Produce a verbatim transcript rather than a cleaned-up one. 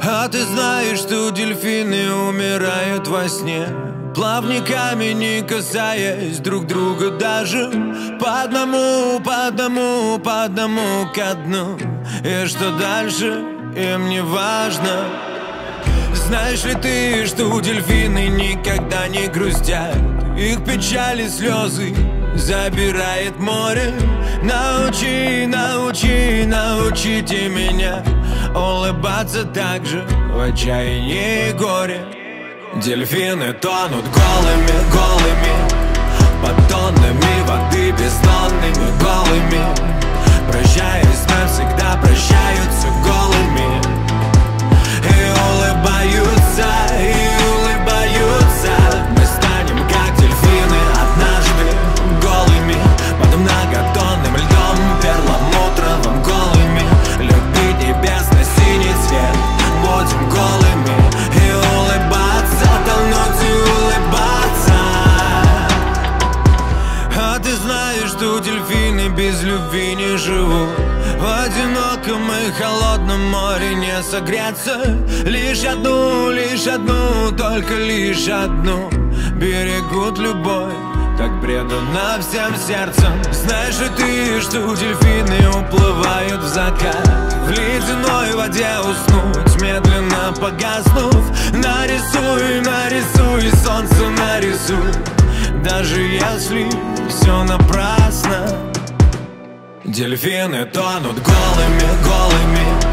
А ты знаешь, что дельфины умирают во сне, плавниками не касаясь друг друга даже. По одному, по одному, по одному ко дну. И что дальше, им не важно. Знаешь ли ты, что дельфины никогда не грустят? Их печали, слезы забирает море. Научи, научи, научите меня улыбаться так же в отчаянии и горе. Дельфины тонут голыми, голыми, под тоннами воды бездонными, голыми. Прощаясь навсегда, прощаются голыми. И улыбаются, и улыбаются. Мы станем как дельфины однажды голыми, под многотонным льдом перламутровым, голыми. Любить небесно-синий цвет, будем голыми. И улыбаться, тонуть и улыбаться. А ты знаешь, что дельфины без любви не живут? В одиноком и холодном море не согреться. Лишь одну, лишь одну, только лишь одну берегут любовь, так преданно всем сердцем. Знаешь ли ты, что дельфины уплывают в закат, в ледяной воде уснуть, медленно погаснув? Нарисуй, нарисуй, солнце нарисуй, даже если все напрасно. Дельфины тонут голыми, голыми,